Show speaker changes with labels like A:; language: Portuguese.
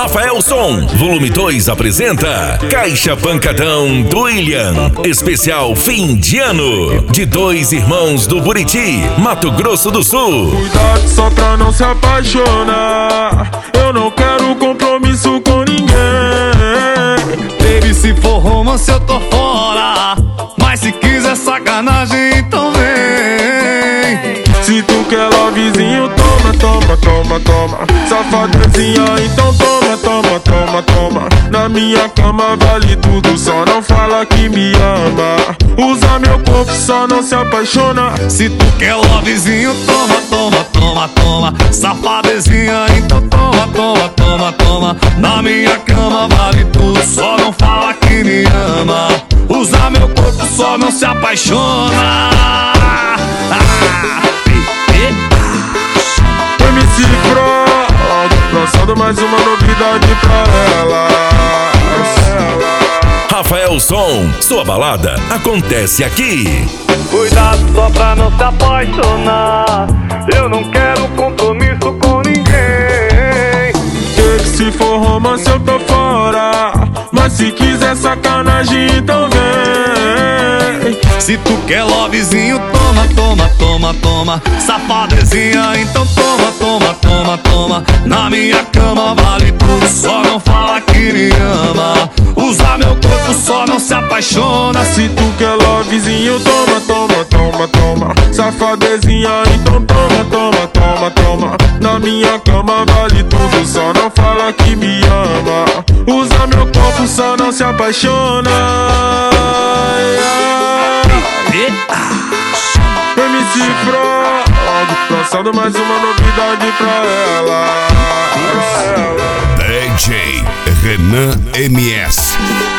A: Rafaelson, volume 2 apresenta Caixa Pancadão do William, especial fim de ano, de dois irmãos do Buriti, Mato Grosso do Sul.
B: Cuidado só pra não se apaixonar, eu não quero compromisso com ninguém.
C: Baby, se for romance eu tô fora, mas se quiser sacanagem então vem.
B: Se tu quer lovezinho, toma, toma, toma, toma. Safadezinha, então toma, toma, toma, toma. Na minha cama vale tudo, só não fala que me ama. Usa meu corpo, só não se apaixona.
C: Se tu quer lovezinho, toma, toma, toma, toma. Safadezinha, então toma, toma, toma, toma. Na minha cama vale tudo, só não fala que me ama. Usa meu corpo, só não se apaixona.
B: MC Pro, lançando mais uma novidade pra ela.
A: Rafaelson, sua balada acontece aqui.
C: Cuidado só pra não se apaixonar, eu não quero compromisso com ninguém.
B: Se for romance eu tô fora, mas se quiser sacanagem então vem.
C: Se tu quer lovezinho, toma, toma, toma, toma. Safadezinha, então toma, toma, toma, toma. Na minha cama vale tudo, só não fala que me ama. Usa meu corpo, só não se apaixona.
B: Se tu quer lovezinho, toma, toma, toma, toma. Safadezinha, então toma, toma, toma, toma. Na minha cama vale tudo, só não fala que me ama. Usa meu corpo, só não se apaixona. MC Pro, lançando mais uma novidade pra ela.
A: DJ Renan MS.